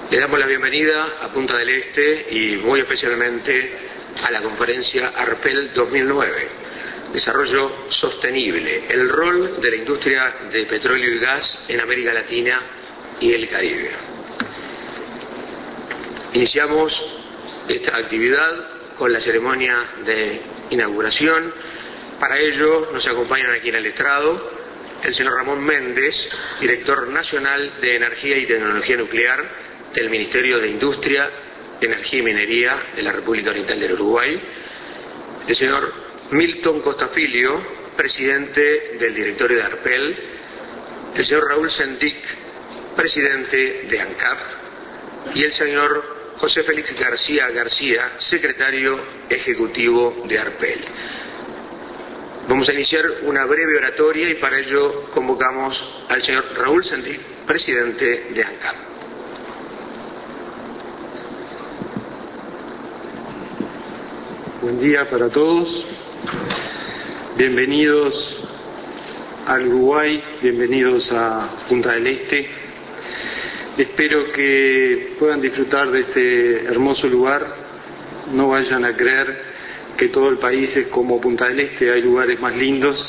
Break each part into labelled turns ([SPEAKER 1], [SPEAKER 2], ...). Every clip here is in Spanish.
[SPEAKER 1] Le damos la bienvenida a Punta del Este y muy especialmente a la conferencia ARPEL 2009, Desarrollo Sostenible, el rol de la industria de petróleo y gas en América Latina y el Caribe. Iniciamos esta actividad con la ceremonia de inauguración. Para ello nos acompañan aquí en el estrado el señor Ramón Méndez, director nacional de Energía y Tecnología Nuclear del Ministerio de Industria, Energía y Minería de la República Oriental del Uruguay, el señor Milton Costafilio, presidente del directorio de ARPEL, el señor Raúl Sendic, presidente de ANCAP, y el señor José Félix García, secretario ejecutivo de ARPEL. Vamos a iniciar una breve oratoria y para ello convocamos al señor Raúl Sendic, presidente de ANCAP.
[SPEAKER 2] Buen día para todos. Bienvenidos al Uruguay, bienvenidos a Punta del Este. Espero que puedan disfrutar de este hermoso lugar. No vayan a creer que todo el país es como Punta del Este, hay lugares más lindos.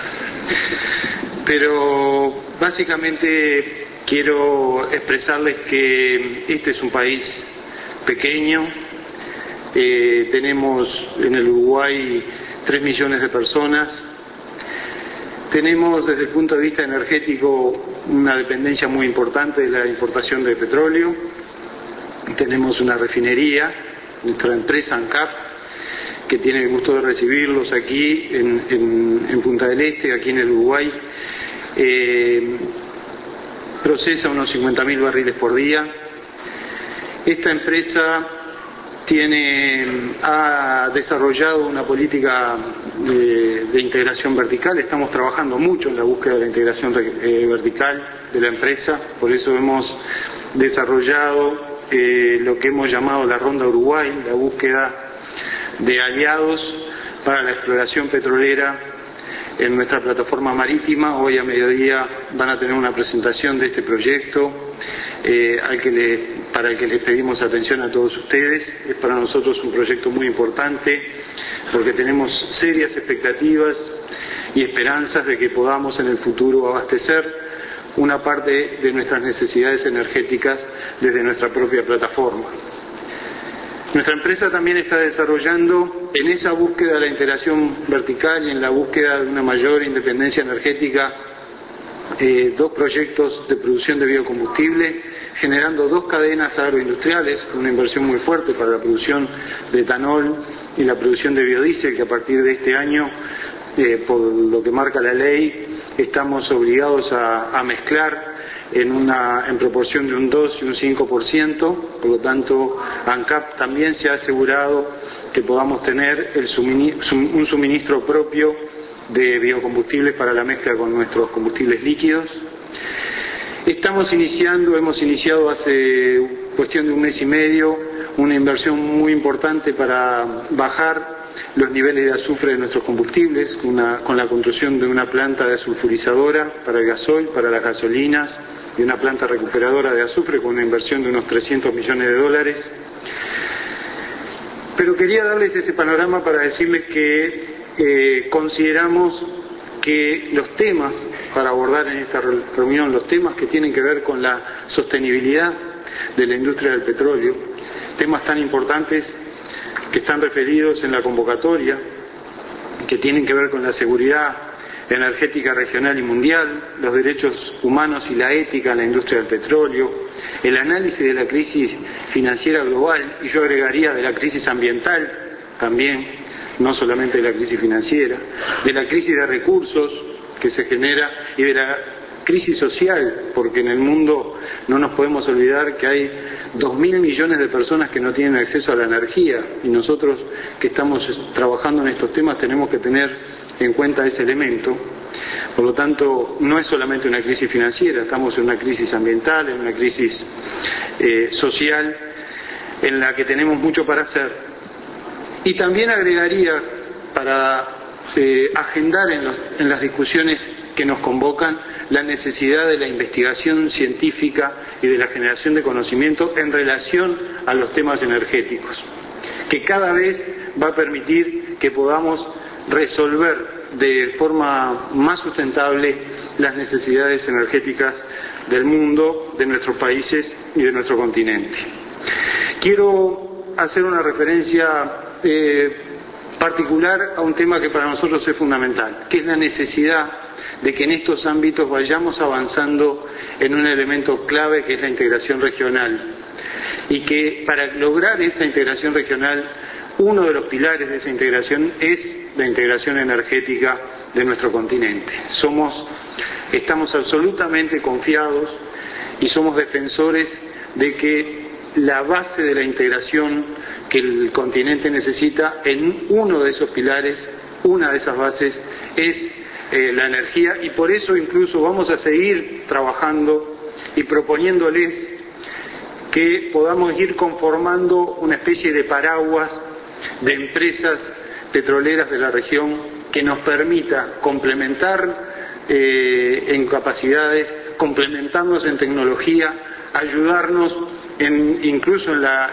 [SPEAKER 2] Pero básicamente quiero expresarles que este es un país pequeño. Tenemos en el Uruguay 3 millones de personas. Tenemos desde el punto de vista energético una dependencia muy importante de la importación de petróleo. Tenemos una refinería, nuestra empresa ANCAP, que tiene el gusto de recibirlos aquí en Punta del Este, aquí en el Uruguay. Procesa unos 50.000 barriles por día. Esta empresa ha desarrollado una política de integración vertical. Estamos trabajando mucho en la búsqueda de la integración vertical de la empresa, por eso hemos desarrollado lo que hemos llamado la Ronda Uruguay, la búsqueda de aliados para la exploración petrolera en nuestra plataforma marítima. Hoy a mediodía van a tener una presentación de este proyecto para el que les pedimos atención a todos ustedes. Es para nosotros un proyecto muy importante porque tenemos serias expectativas y esperanzas de que podamos en el futuro abastecer una parte de nuestras necesidades energéticas desde nuestra propia plataforma. Nuestra empresa también está desarrollando en esa búsqueda de la integración vertical y en la búsqueda de una mayor independencia energética 2 proyectos de producción de biocombustible, generando 2 cadenas agroindustriales, una inversión muy fuerte para la producción de etanol y la producción de biodiesel, que a partir de este año, por lo que marca la ley, estamos obligados a mezclar en proporción de un 2 y un 5%, por lo tanto ANCAP también se ha asegurado que podamos tener un suministro propio de biocombustibles para la mezcla con nuestros combustibles líquidos. Hemos iniciado hace cuestión de un mes y medio una inversión muy importante para bajar los niveles de azufre de nuestros combustibles, con la construcción de una planta desulfurizadora para el gasoil, para las gasolinas, y una planta recuperadora de azufre con una inversión de unos $300 millones. Pero quería darles ese panorama para decirles que consideramos que los temas para abordar en esta reunión, los temas que tienen que ver con la sostenibilidad de la industria del petróleo, temas tan importantes que están referidos en la convocatoria, que tienen que ver con la seguridad energética regional y mundial, los derechos humanos y la ética en la industria del petróleo, el análisis de la crisis financiera global, y yo agregaría de la crisis ambiental también, no solamente de la crisis financiera, de la crisis de recursos que se genera y de la crisis social, porque en el mundo no nos podemos olvidar que hay 2.000 millones de personas que no tienen acceso a la energía, y nosotros que estamos trabajando en estos temas tenemos que tener en cuenta ese elemento. Por lo tanto, no es solamente una crisis financiera, estamos en una crisis ambiental, en una crisis social, en la que tenemos mucho para hacer. Y también agregaría, para agendar en las discusiones que nos convocan, la necesidad de la investigación científica y de la generación de conocimiento en relación a los temas energéticos, que cada vez va a permitir que podamos resolver de forma más sustentable las necesidades energéticas del mundo, de nuestros países y de nuestro continente. Quiero hacer una referencia particular a un tema que para nosotros es fundamental, que es la necesidad de que en estos ámbitos vayamos avanzando en un elemento clave que es la integración regional, y que para lograr esa integración regional, uno de los pilares de esa integración es la integración energética de nuestro continente. Estamos absolutamente confiados y somos defensores de que la base de la integración que el continente necesita, en uno de esos pilares, una de esas bases, es la energía, y por eso incluso vamos a seguir trabajando y proponiéndoles que podamos ir conformando una especie de paraguas de empresas petroleras de la región que nos permita complementar en capacidades, complementarnos en tecnología, ayudarnos incluso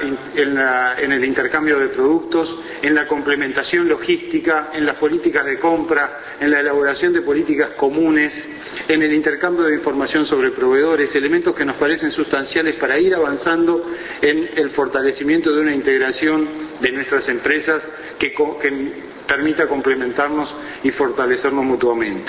[SPEAKER 2] en el intercambio de productos, en la complementación logística, en las políticas de compra, en la elaboración de políticas comunes, en el intercambio de información sobre proveedores, elementos que nos parecen sustanciales para ir avanzando en el fortalecimiento de una integración de nuestras empresas que permita complementarnos y fortalecernos mutuamente.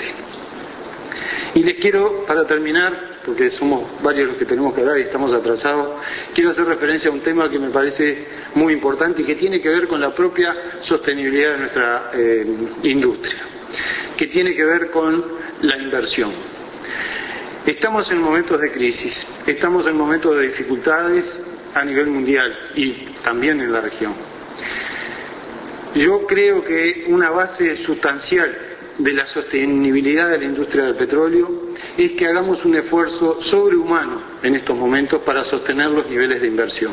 [SPEAKER 2] Y les quiero, para terminar, porque somos varios los que tenemos que hablar y estamos atrasados, quiero hacer referencia a un tema que me parece muy importante y que tiene que ver con la propia sostenibilidad de nuestra industria, que tiene que ver con la inversión. Estamos en momentos de crisis, estamos en momentos de dificultades a nivel mundial y también en la región. Yo creo que una base sustancial de la sostenibilidad de la industria del petróleo es que hagamos un esfuerzo sobrehumano en estos momentos para sostener los niveles de inversión.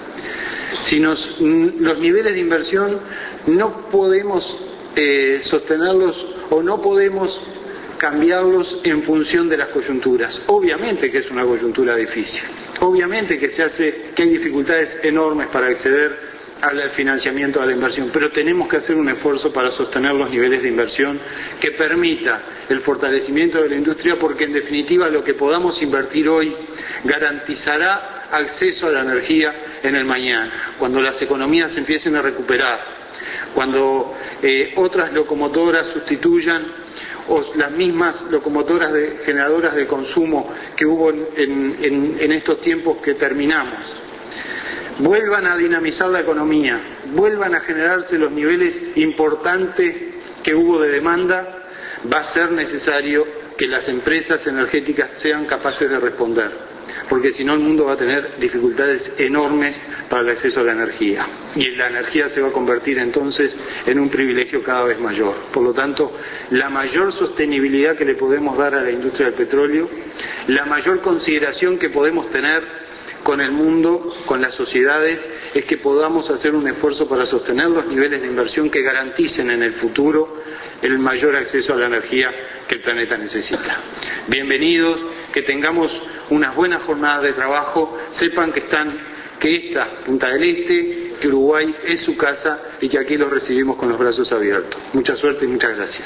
[SPEAKER 2] Los niveles de inversión no podemos sostenerlos o no podemos cambiarlos en función de las coyunturas. Obviamente que es una coyuntura difícil, obviamente que hay dificultades enormes para acceder al financiamiento, a la inversión, pero tenemos que hacer un esfuerzo para sostener los niveles de inversión que permita el fortalecimiento de la industria, porque en definitiva lo que podamos invertir hoy garantizará acceso a la energía en el mañana, cuando las economías empiecen a recuperar, cuando otras locomotoras sustituyan o las mismas locomotoras generadoras de consumo que hubo en estos tiempos que terminamos, vuelvan a dinamizar la economía, vuelvan a generarse los niveles importantes que hubo de demanda, va a ser necesario que las empresas energéticas sean capaces de responder, porque si no el mundo va a tener dificultades enormes para el acceso a la energía, y la energía se va a convertir entonces en un privilegio cada vez mayor. Por lo tanto, la mayor sostenibilidad que le podemos dar a la industria del petróleo, la mayor consideración que podemos tener con el mundo, con las sociedades, es que podamos hacer un esfuerzo para sostener los niveles de inversión que garanticen en el futuro el mayor acceso a la energía que el planeta necesita. Bienvenidos, que tengamos unas buenas jornadas de trabajo, sepan que esta Punta del Este, que Uruguay es su casa y que aquí los recibimos con los brazos abiertos. Mucha suerte y muchas gracias.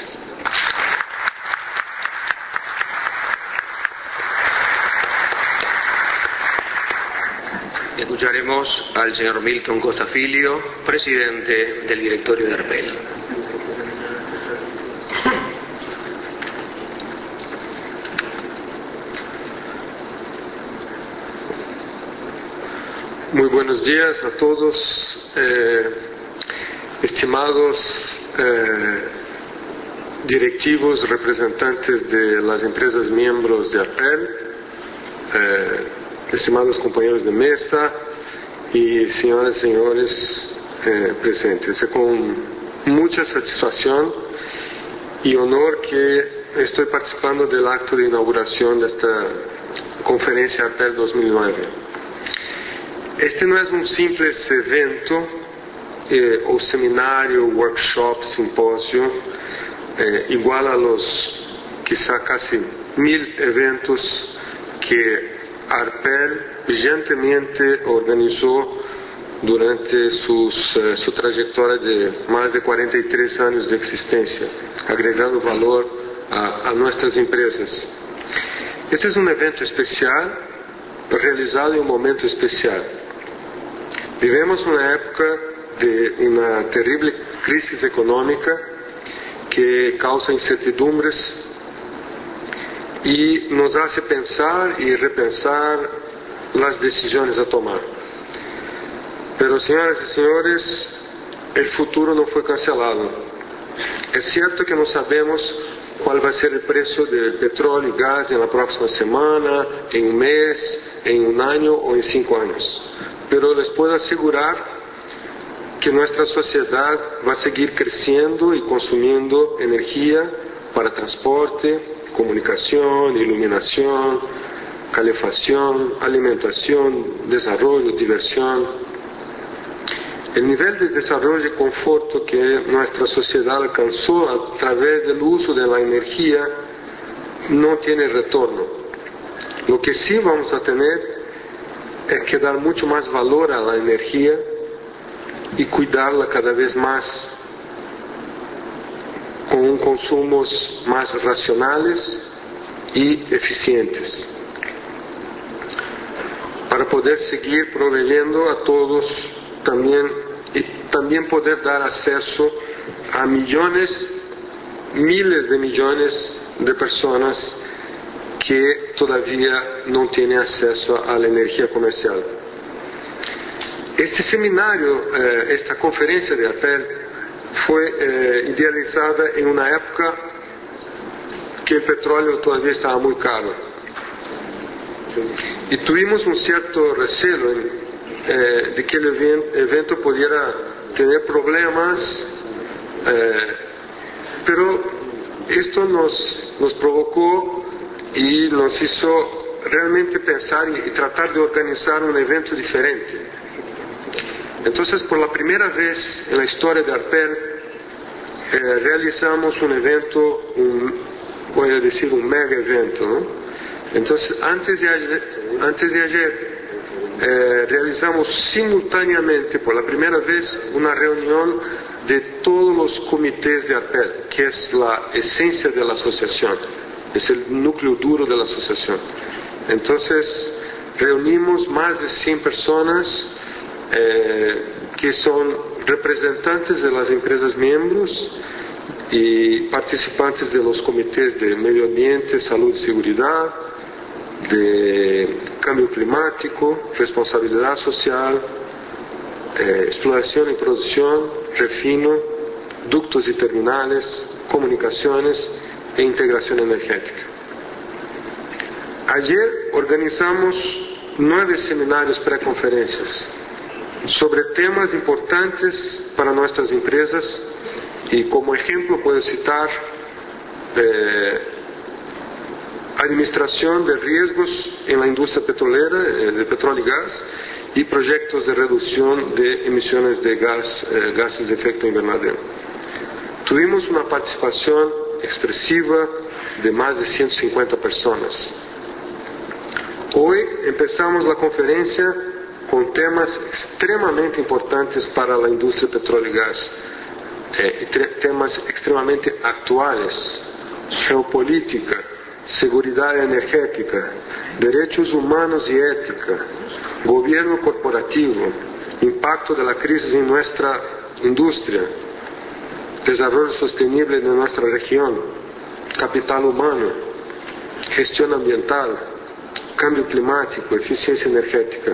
[SPEAKER 1] Escucharemos al señor Milton Costa Filio, presidente del directorio de ARPEL.
[SPEAKER 3] Muy buenos días a todos, estimados directivos, representantes de las empresas miembros de ARPEL, estimados compañeros de mesa y señoras y señores presentes. Es con mucha satisfacción y honor que estoy participando del acto de inauguración de esta conferencia ARPEL 2009. Este no es un simple evento o seminario, workshop, simposio, igual a los quizá casi 1000 eventos que Arpel brillantemente organizó durante su trayectoria de más de 43 años de existencia, agregando valor a nuestras empresas. Este es un evento especial, realizado en un momento especial. Vivimos una época de una terrible crisis económica que causa incertidumbres y nos hace pensar y repensar las decisiones a tomar. Pero, señoras y señores, el futuro no fue cancelado. Es cierto que no sabemos cuál va a ser el precio del petróleo y gas en la próxima semana, en un mes, en un año o en 5 años. Pero les puedo asegurar que nuestra sociedad va a seguir creciendo y consumiendo energía para transporte, comunicación, iluminación, calefacción, alimentación, desarrollo, diversión. El nivel de desarrollo y confort que nuestra sociedad alcanzó a través del uso de la energía no tiene retorno. Lo que sí vamos a tener es que dar mucho más valor a la energía y cuidarla cada vez más con consumos más racionales y eficientes, para poder seguir proveyendo a todos y también poder dar acceso a millones, miles de millones de personas que todavía no tienen acceso a la energía comercial. Este seminario, esta conferencia de Arpel, fue idealizada en una época que el petróleo todavía estaba muy caro. Y tuvimos un cierto recelo de que el evento pudiera tener problemas, pero esto nos provocó y nos hizo realmente pensar y tratar de organizar un evento diferente. Entonces, por la primera vez en la historia de Arpel, realizamos un evento, voy a decir un mega evento, ¿no? Entonces, antes de ayer, realizamos simultáneamente, por la primera vez, una reunión de todos los comités de Arpel, que es la esencia de la asociación, es el núcleo duro de la asociación. Entonces, reunimos más de 100 personas que son representantes de las empresas miembros y participantes de los comités de medio ambiente, salud y seguridad, de cambio climático, responsabilidad social, exploración y producción, refino, ductos y terminales, comunicaciones e integración energética. Ayer organizamos 9 seminarios preconferencias sobre temas importantes para nuestras empresas, y como ejemplo puedo citar administración de riesgos en la industria petrolera, de petróleo y gas, y proyectos de reducción de emisiones de gases de efecto invernadero. Tuvimos una participación expresiva de más de 150 personas. Hoy empezamos la conferencia con temas extremadamente importantes para la industria petróleo y gas, temas extremadamente actuales: geopolítica, seguridad energética, derechos humanos y ética, gobierno corporativo, impacto de la crisis en nuestra industria, desarrollo sostenible de nuestra región, capital humano, gestión ambiental, cambio climático, eficiencia energética.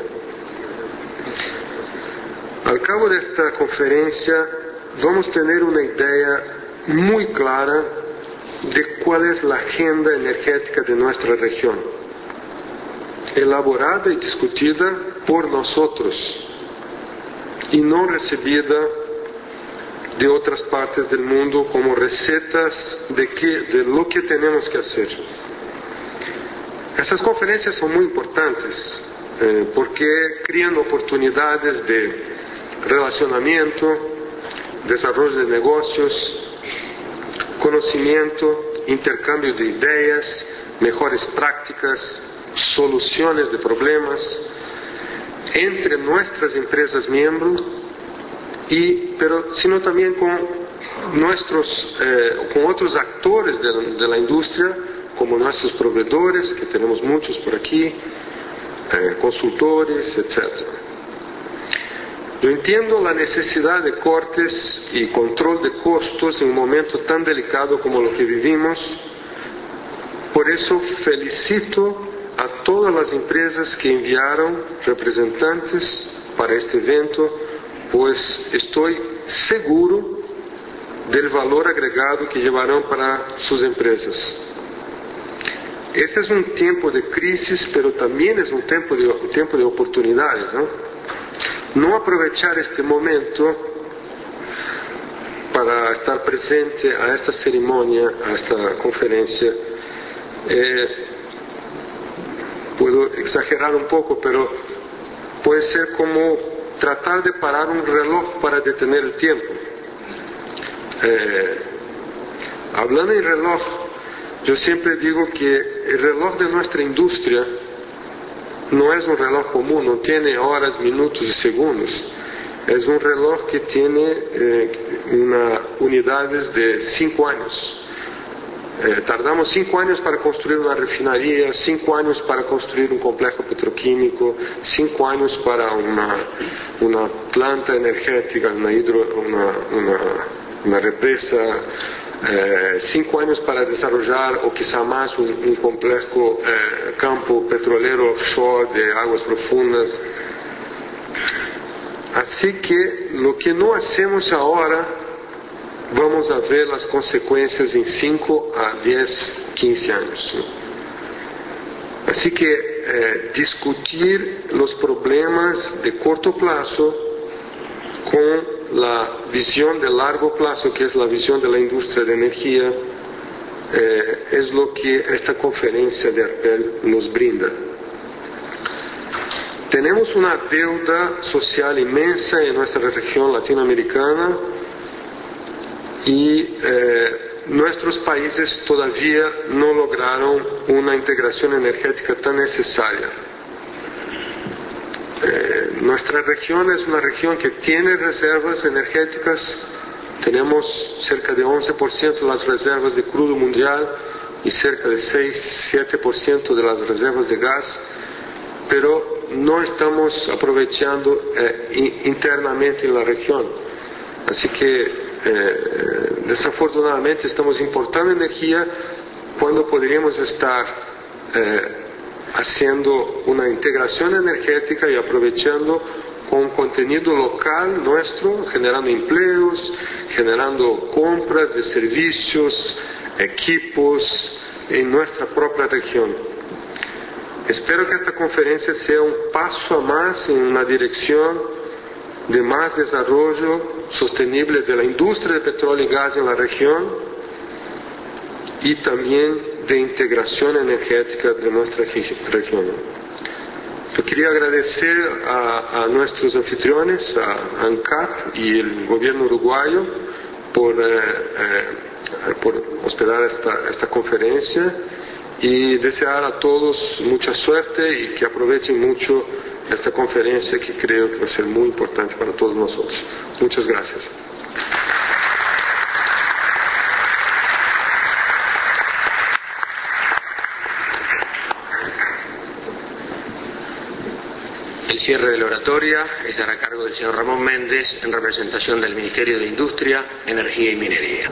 [SPEAKER 3] Al cabo de esta conferencia vamos a tener una idea muy clara de cuál es la agenda energética de nuestra región, elaborada y discutida por nosotros y no recibida de otras partes del mundo como recetas de lo que tenemos que hacer. Estas conferencias son muy importantes porque crean oportunidades de relacionamiento, desarrollo de negocios, conocimiento, intercambio de ideas, mejores prácticas, soluciones de problemas entre nuestras empresas miembros, pero sino también con otros actores de la industria, como nuestros proveedores, que tenemos muchos por aquí, consultores, etc. Yo entiendo la necesidad de cortes y control de costos en un momento tan delicado como lo que vivimos. Por eso felicito a todas las empresas que enviaron representantes para este evento, pues estoy seguro del valor agregado que llevarán para sus empresas. Este es un tiempo de crisis, pero también es un tiempo de oportunidades, ¿no? No aprovechar este momento para estar presente a esta ceremonia, a esta conferencia, puedo exagerar un poco, pero puede ser como tratar de parar un reloj para detener el tiempo. Hablando en reloj, yo siempre digo que el reloj de nuestra industria no es un reloj común, no tiene horas, minutos y segundos. Es un reloj que tiene unidades de 5 años. Tardamos 5 años para construir una refinería, 5 años para construir un complejo petroquímico, 5 años para una planta energética, una represa, 5 años para desarrollar o quizá más un complejo campo petrolero offshore de aguas profundas. Así que lo que no hacemos ahora, vamos a ver las consecuencias en 5 a 10, 15 años. Así que discutir los problemas de corto plazo con la visión de largo plazo, que es la visión de la industria de energía, es lo que esta conferencia de ARPEL nos brinda. Tenemos una deuda social inmensa en nuestra región latinoamericana y nuestros países todavía no lograron una integración energética tan necesaria. Nuestra región es una región que tiene reservas energéticas. Tenemos cerca de 11% de las reservas de crudo mundial y cerca de 6-7% de las reservas de gas, pero no estamos aprovechando internamente en la región. Así que desafortunadamente estamos importando energía cuando podríamos estar haciendo una integración energética y aprovechando con contenido local nuestro, generando empleos, generando compras de servicios, equipos en nuestra propia región. Espero que esta conferencia sea un paso a más en una dirección de más desarrollo sostenible de la industria de petróleo y gas en la región y también de integración energética de nuestra región. Yo quería agradecer a nuestros anfitriones, a ANCAP y el gobierno uruguayo por hospedar esta conferencia y desear a todos mucha suerte y que aprovechen mucho esta conferencia que creo que va a ser muy importante para todos nosotros. Muchas gracias.
[SPEAKER 1] El cierre de la oratoria estará a cargo del señor Ramón Méndez en representación del Ministerio de Industria, Energía y Minería.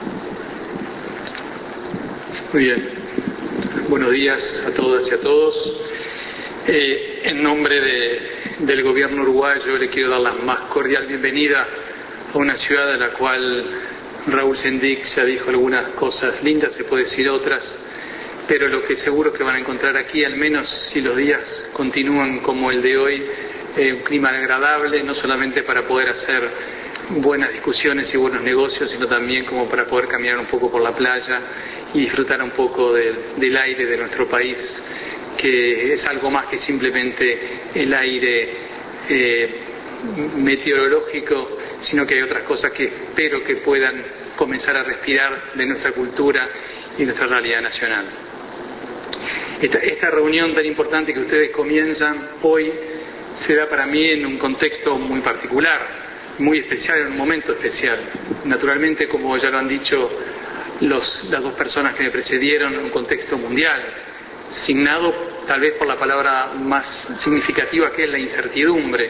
[SPEAKER 4] Muy bien. Buenos días a todas y a todos. En nombre del gobierno uruguayo le quiero dar la más cordial bienvenida a una ciudad de la cual Raúl Sendic ya dijo algunas cosas lindas, se puede decir otras, pero lo que seguro que van a encontrar aquí, al menos si los días continúan como el de hoy, un clima agradable, no solamente para poder hacer buenas discusiones y buenos negocios, sino también como para poder caminar un poco por la playa y disfrutar un poco del aire de nuestro país, que es algo más que simplemente el aire meteorológico, sino que hay otras cosas que espero que puedan comenzar a respirar de nuestra cultura y nuestra realidad nacional. Esta reunión tan importante que ustedes comienzan hoy se da para mí en un contexto muy particular, muy especial, en un momento especial. Naturalmente, como ya lo han dicho las dos personas que me precedieron, en un contexto mundial, signado tal vez por la palabra más significativa, que es la incertidumbre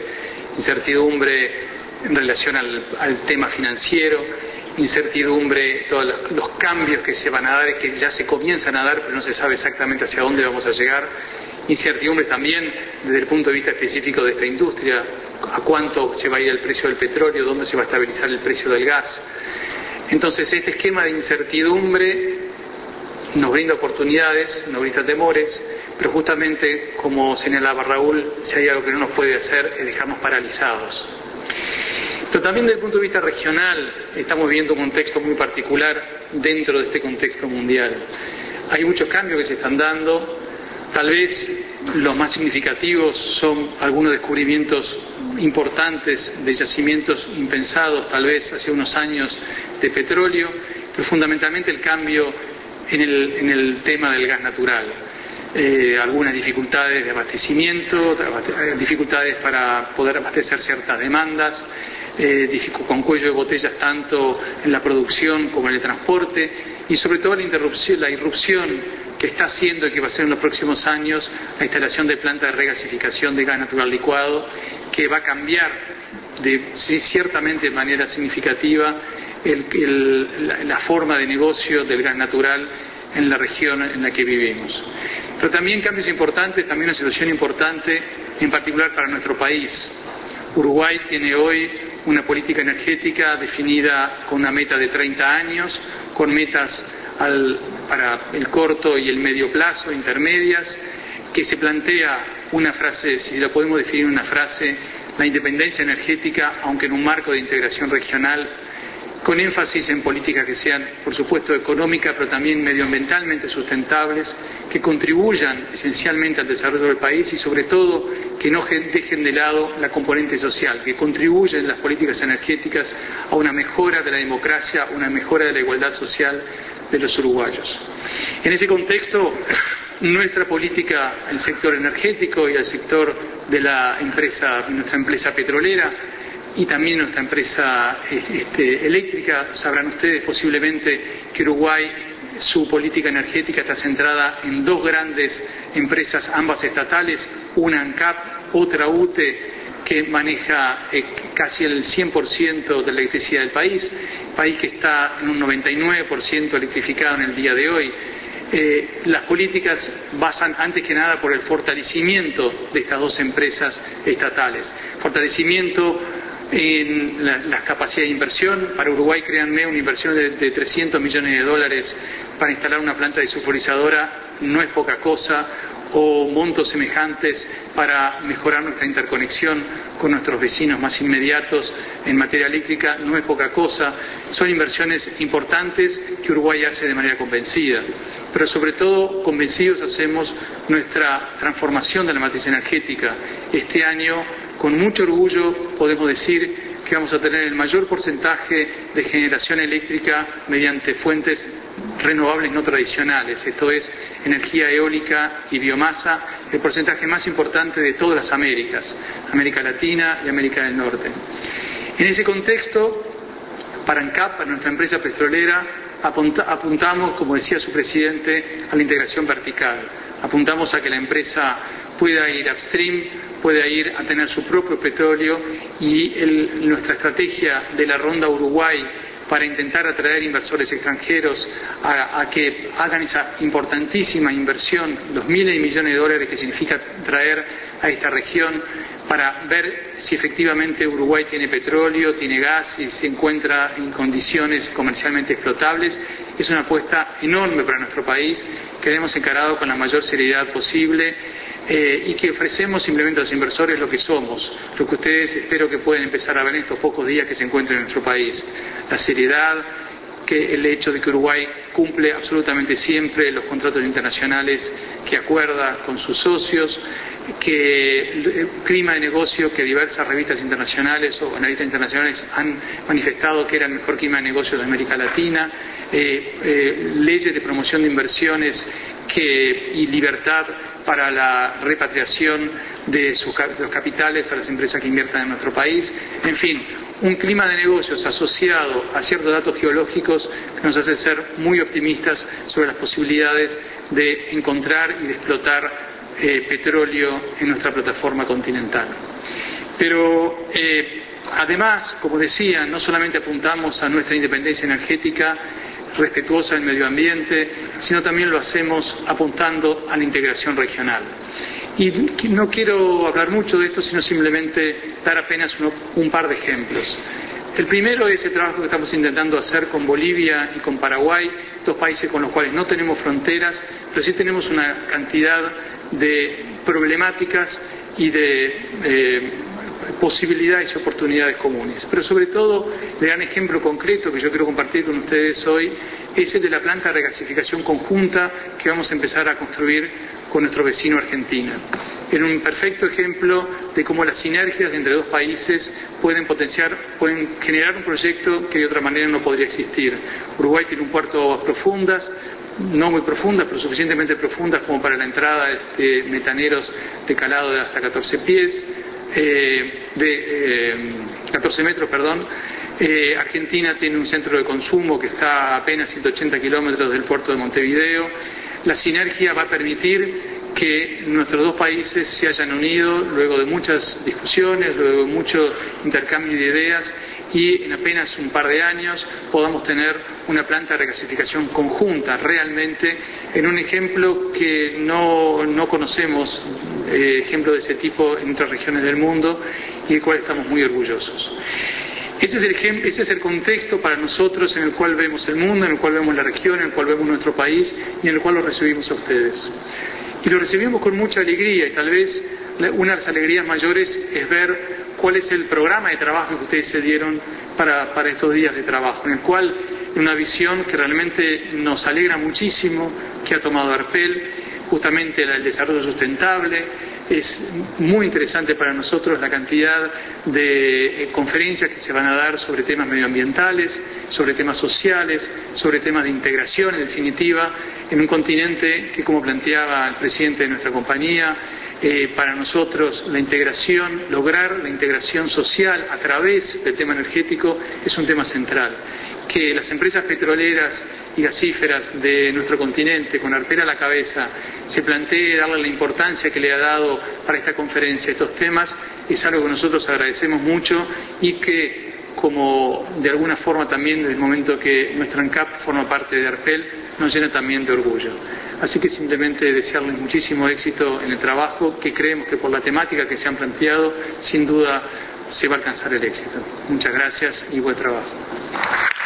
[SPEAKER 4] en relación al tema financiero, incertidumbre, todos los cambios que se van a dar, que ya se comienzan a dar, pero no se sabe exactamente hacia dónde vamos a llegar, incertidumbre también desde el punto de vista específico de esta industria, a cuánto se va a ir el precio del petróleo, dónde se va a estabilizar el precio del gas. Entonces, este esquema de incertidumbre nos brinda oportunidades, nos brinda temores, pero justamente, como señalaba Raúl, si hay algo que no nos puede hacer es dejarnos paralizados. Pero también desde el punto de vista regional estamos viendo un contexto muy particular dentro de este contexto mundial. Hay muchos cambios que se están dando, tal vez los más significativos son algunos descubrimientos importantes de yacimientos impensados, tal vez hace unos años, de petróleo, pero fundamentalmente el cambio en el tema del gas natural. Algunas dificultades de abastecimiento, dificultades para poder abastecer ciertas demandas, con cuello de botellas tanto en la producción como en el transporte, y sobre todo la irrupción que está haciendo y que va a ser en los próximos años la instalación de plantas de regasificación de gas natural licuado, que va a cambiar ciertamente de manera significativa la forma de negocio del gas natural en la región en la que vivimos. Pero también cambios importantes, también una situación importante, en particular para nuestro país. Uruguay tiene hoy una política energética definida con una meta de 30 años, con metas para el corto y el medio plazo, intermedias, que se plantea una frase, si la podemos definir en una frase, la independencia energética, aunque en un marco de integración regional, con énfasis en políticas que sean, por supuesto, económicas, pero también medioambientalmente sustentables, que contribuyan esencialmente al desarrollo del país y, sobre todo, que no dejen de lado la componente social, que contribuyan las políticas energéticas a una mejora de la democracia, una mejora de la igualdad social de los uruguayos. En ese contexto, nuestra política al sector energético y al sector de nuestra empresa petrolera, y también nuestra empresa eléctrica, sabrán ustedes posiblemente que Uruguay, su política energética está centrada en dos grandes empresas, ambas estatales, una ANCAP, otra UTE, que maneja casi el 100% de la electricidad del país que está en un 99% electrificado en el día de hoy. Las políticas basan antes que nada por el fortalecimiento de estas dos empresas estatales, fortalecimiento en las capacidades de inversión. Para Uruguay, créanme, una inversión de $300 millones para instalar una planta desulfurizadora no es poca cosa, o montos semejantes para mejorar nuestra interconexión con nuestros vecinos más inmediatos en materia eléctrica no es poca cosa. Son inversiones importantes que Uruguay hace de manera convencida, pero sobre todo convencidos hacemos nuestra transformación de la matriz energética. Este año, con mucho orgullo, podemos decir que vamos a tener el mayor porcentaje de generación eléctrica mediante fuentes renovables no tradicionales, esto es, energía eólica y biomasa, el porcentaje más importante de todas las Américas, América Latina y América del Norte. En ese contexto, para ANCAP, para nuestra empresa petrolera, apuntamos, como decía su presidente, a la integración vertical. Apuntamos a que la empresa pueda ir upstream, pueda ir a tener su propio petróleo, y nuestra estrategia de la Ronda Uruguay para intentar atraer inversores extranjeros a que hagan esa importantísima inversión, los miles de millones de dólares que significa traer a esta región, para ver si efectivamente Uruguay tiene petróleo, tiene gas y se encuentra en condiciones comercialmente explotables, es una apuesta enorme para nuestro país que hemos encarado con la mayor seriedad posible, y que ofrecemos simplemente a los inversores lo que somos, lo que ustedes espero que puedan empezar a ver en estos pocos días que se encuentran en nuestro país. La seriedad, que el hecho de que Uruguay cumple absolutamente siempre los contratos internacionales que acuerda con sus socios, que el clima de negocio que diversas revistas internacionales o analistas internacionales han manifestado que era el mejor clima de negocios de América Latina, leyes de promoción de inversiones y libertad para la repatriación de los capitales a las empresas que inviertan en nuestro país. En fin, un clima de negocios asociado a ciertos datos geológicos que nos hace ser muy optimistas sobre las posibilidades de encontrar y de explotar petróleo en nuestra plataforma continental. Pero además, como decía, no solamente apuntamos a nuestra independencia energética respetuosa del medio ambiente, sino también lo hacemos apuntando a la integración regional. Y no quiero hablar mucho de esto, sino simplemente dar apenas un par de ejemplos. El primero es el trabajo que estamos intentando hacer con Bolivia y con Paraguay, dos países con los cuales no tenemos fronteras, pero sí tenemos una cantidad de problemáticas y de posibilidades y oportunidades comunes. Pero sobre todo, el gran ejemplo concreto que yo quiero compartir con ustedes hoy es el de la planta de regasificación conjunta que vamos a empezar a construir con nuestro vecino Argentina. En un perfecto ejemplo de cómo las sinergias entre dos países pueden generar un proyecto que de otra manera no podría existir. Uruguay tiene un puerto de aguas profundas, no muy profundas, pero suficientemente profundas como para la entrada de metaneros de calado de hasta 14 metros. Argentina tiene un centro de consumo que está a apenas 180 kilómetros del puerto de Montevideo. La sinergia va a permitir que nuestros dos países se hayan unido luego de muchas discusiones, luego de mucho intercambio de ideas, y en apenas un par de años podamos tener una planta de regasificación conjunta realmente, en un ejemplo que no conocemos, ejemplo de ese tipo en otras regiones del mundo, y del cual estamos muy orgullosos. Ese es el contexto para nosotros en el cual vemos el mundo, en el cual vemos la región, en el cual vemos nuestro país y en el cual lo recibimos a ustedes. Y lo recibimos con mucha alegría, y tal vez una de las alegrías mayores es ver cuál es el programa de trabajo que ustedes se dieron para estos días de trabajo, en el cual una visión que realmente nos alegra muchísimo, que ha tomado Arpel, justamente el desarrollo sustentable. Es muy interesante para nosotros la cantidad de conferencias que se van a dar sobre temas medioambientales, sobre temas sociales, sobre temas de integración, en definitiva, en un continente que, como planteaba el presidente de nuestra compañía, para nosotros la integración, lograr la integración social a través del tema energético es un tema central. Que las empresas petroleras y gasíferas de nuestro continente, con Arpel a la cabeza, se plantee darle la importancia que le ha dado para esta conferencia estos temas, es algo que nosotros agradecemos mucho y que, como de alguna forma también desde el momento que nuestra ANCAP forma parte de Arpel, nos llena también de orgullo. Así que simplemente desearles muchísimo éxito en el trabajo, que creemos que por la temática que se han planteado, sin duda se va a alcanzar el éxito. Muchas gracias y buen trabajo.